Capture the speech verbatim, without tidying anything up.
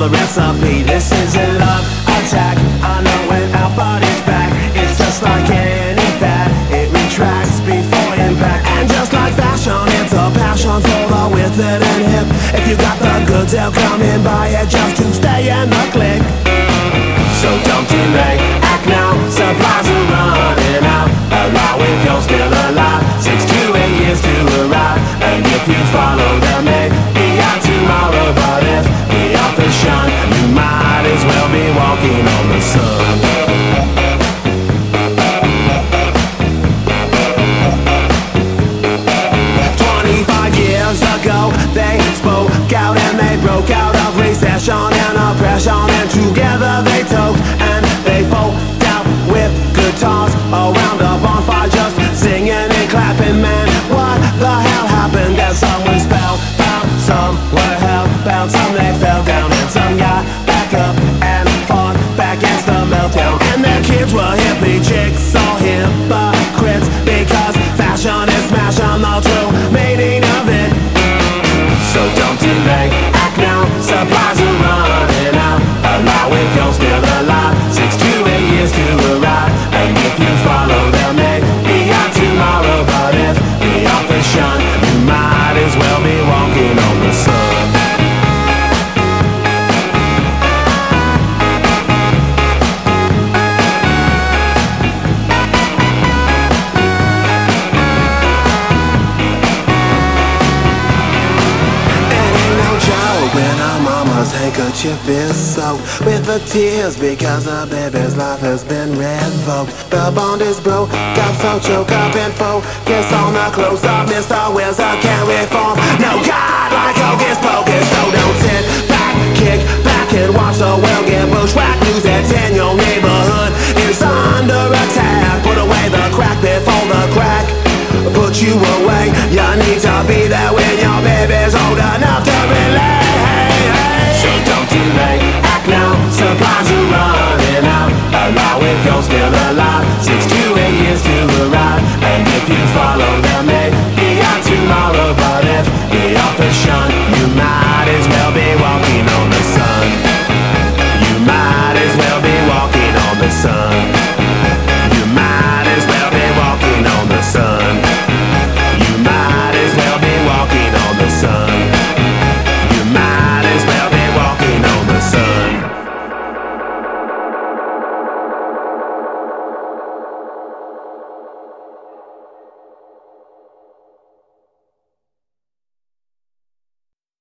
the recipe. This is a love attack. I know when our body's back, it's just like any fad. It retracts before impact. And just like fashion, it's a passion for the withered and hip. If you got the goods, they'll come and buy it just to stay in the clique. So don't delay, act now, supplies are running out. Allow if you're still alive, six to eight years to arrive. And if you follow them, maybe out tomorrow. But if the author's shun, you might as well be walking on the sun. Twenty-five years ago, they spoke out and they broke out of recession and oppression. And together they took and they folked out with guitars around a bonfire, just singing and clapping. Man, what the hell happened? And some were spellbound, some were hellbound, some they fell down, and some got back up and fought back against the meltdown. And their kids were hippie chicks, all hypocrites, because fashion is smashing the true meaning of it. So don't delay, act now, supplies are running out. Allow if you're still alive, six to eight years to arrive. And if you follow them, maybe out tomorrow. But if the author's shun, you might as well be walking on the sun. When our mama's handkerchief is soaked with the tears because the baby's life has been revoked. The bond is broke, got so choked up and focus on the close up. Mister Wizard can't reform. No God like hocus pocus, so don't sit